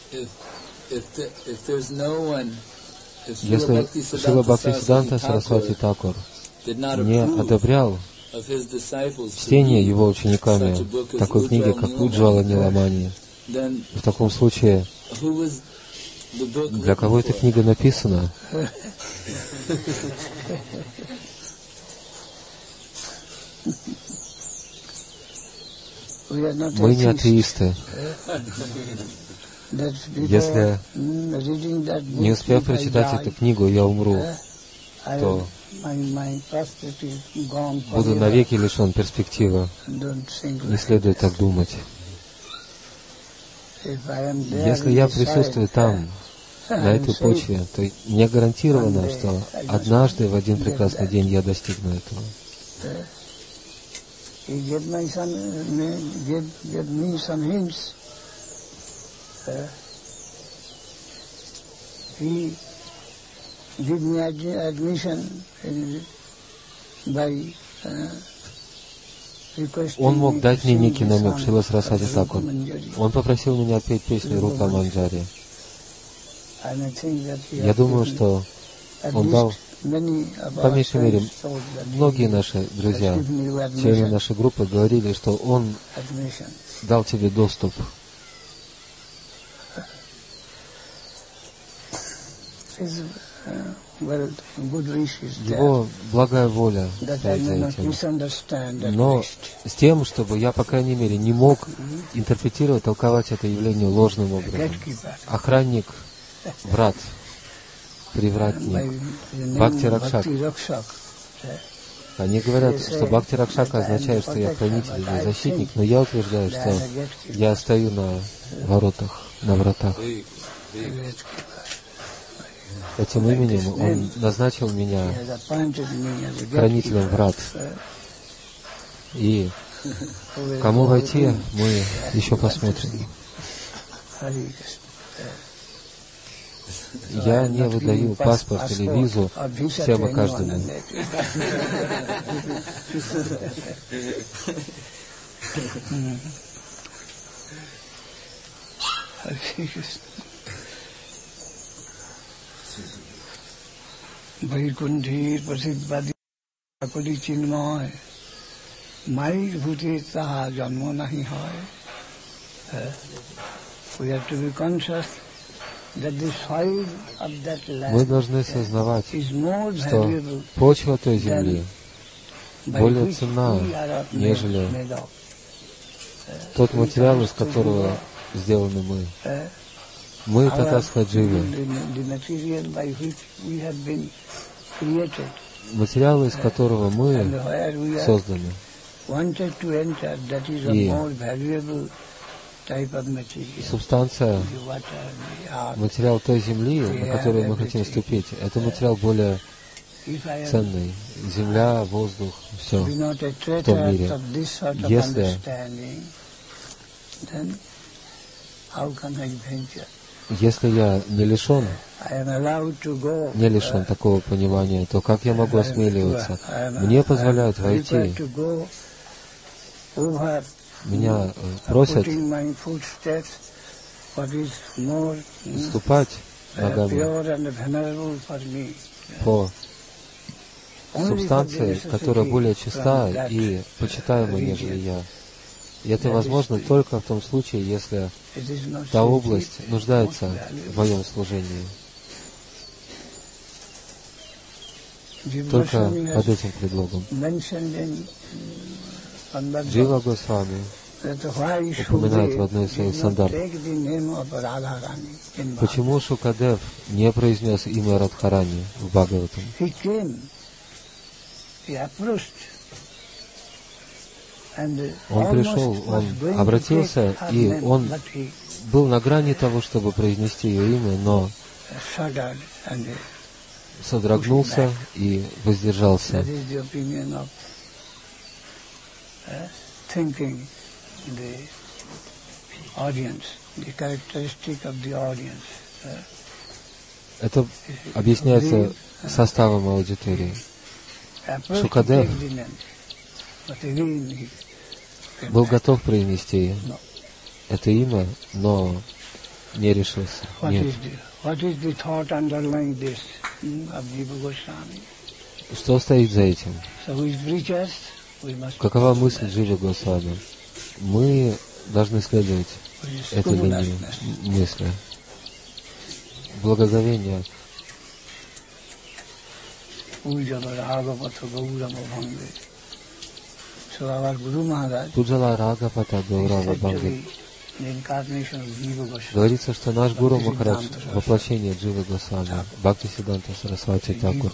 Если Шрила Бхактисиданта Сарасвати Такур не одобрял чтение его учениками такой книги, как Уджвала Ниламани, в таком случае, для кого эта книга написана? Мы не атеисты. Если, не успев прочитать эту книгу, я умру, то буду навеки лишен перспективы. Не следует так думать. Если я присутствую там, на этой почве, то мне гарантировано, что однажды, в один прекрасный день, я достигну этого. Он мог дать мне некий намек, Шрила Сарасвати Такур. Он попросил меня петь песню Рупа Манджари. Я думаю, что он дал, по меньшей мере, многие наши друзья, члены нашей группы говорили, что он дал тебе доступ. Его благая воля стоит за этим. Но с тем, чтобы я, по крайней мере, не мог интерпретировать, толковать это явление ложным образом. Охранник, врат, привратник, Бхакти Ракшак. Они говорят, что Бхакти Ракшака означает, что я хранитель или защитник, но я утверждаю, что я стою на воротах, на вратах. Этим именем он назначил меня хранителем врат. И кому войти, мы еще посмотрим. Я не выдаю паспорт или визу всем и каждому. Vaikunthe Prasiddhvadi Akuli Chinmay Mai Bhute Taha Janmo Nahi Hoy. We have to be conscious that the soil of that land Мы должны сознавать, что почва той земли более ценна, нежели тот материал, из которого сделаны мы. Мы татастха-дживы. Материал, из которого мы созданы. И субстанция, материал той земли, на которую мы хотим ступить, это материал более ценный. Земля, воздух, все в том мире. Если я не лишен такого понимания, то как я могу осмеливаться? Мне позволяют войти. Меня просят ступать ногами по субстанции, которая более чиста и почитаема, нежели я. И это возможно только в том случае, если та область нуждается в моем служении. Только под этим предлогом. Джива Госвами упоминает в одной из своих сандарб, почему Шукадев не произнес имя Радхарани в Бхагаватам. Он пришел, он обратился, и он был на грани того, чтобы произнести ее имя, но содрогнулся и воздержался. Это объясняется составом аудитории. Шукадев был готов произнести это имя, но не решился. Нет. Что стоит за этим? Какова мысль Дживы Госвами? Мы должны следовать этой линии мысли. Благоговение. Пуджала Рагапата Гаурава Бханги. Говорится, что наш Гуру Махарадж — воплощение Дживы Госвами, Бхактисиддханта Сарасвати Такур.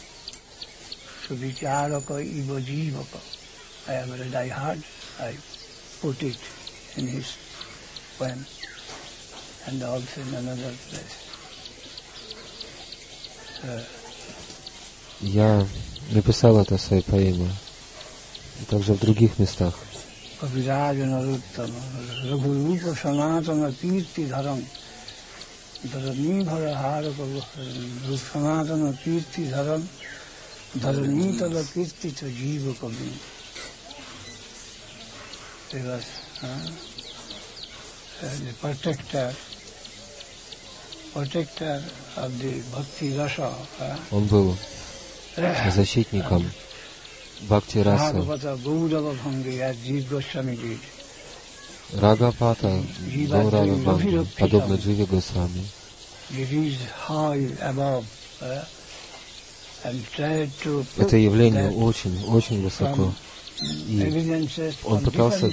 Я написал это в своей поэме, и также в других местах. Он был защитником Бхакти Раса, Рагапата Гаурава Бханги, подобно Дживе Госвами. Это явление очень высоко. И он попытался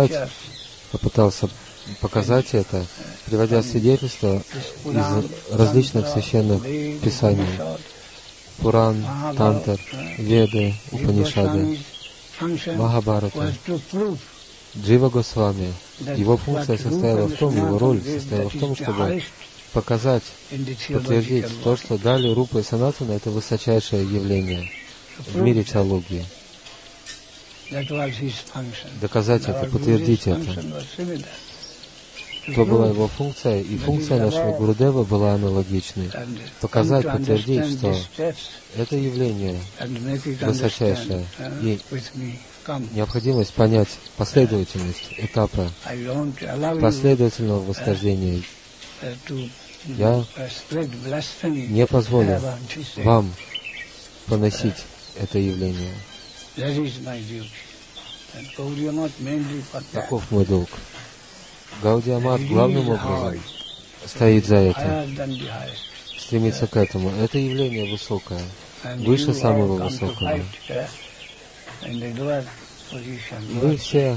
показать это, приводя свидетельства из различных священных писаний. Пуран, Тантр, Веды, Упанишады, Махабхарата. Джива Госвами, его функция состояла в том, его роль состояла в том, чтобы показать, подтвердить то, что Дали, Рупа и Санатана — это высочайшее явление в мире теологии. Доказать это, подтвердить это. То была его функция, и функция нашего Гурудева была аналогичной. Показать, подтвердить, что это явление высочайшее. И необходимость понять последовательность этапа последовательного восхождения. Я не позволю вам поносить это явление. Таков мой долг. Гаудия Мат главным образом стоит за это, стремится к этому. Это явление высокое, выше самого высокого. Вы все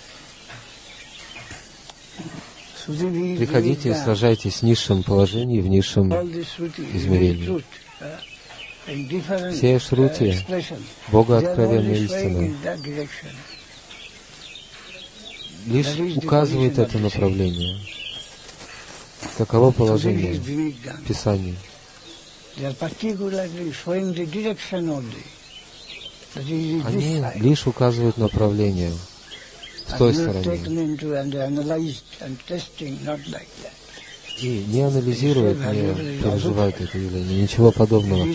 приходите и сражайтесь в низшем положении, в низшем измерении. Все шрути, Бога откровенная истина, лишь указывает это направление. Таково положение Писания. Они лишь указывают направление в той стороне. И не анализируют, не переживают это явление, ничего подобного.